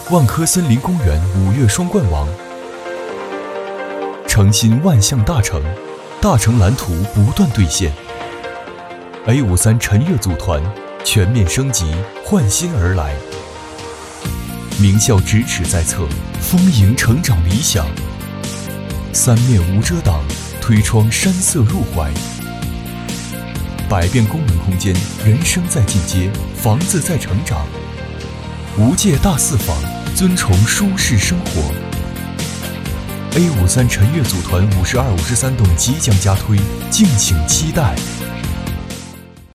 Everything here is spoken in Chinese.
万科森林公园5月双冠王。诚心万象大成，大成蓝图不断兑现。A53陈悦组团全面升级，焕新而来。名校咫尺在侧，丰盈成长理想。三面无遮挡，推窗山色入怀。百变功能空间，人生在进阶，房子在成长。无界大四房，尊崇舒适生活。A53陈悦组团52、53栋即将加推，敬请期待。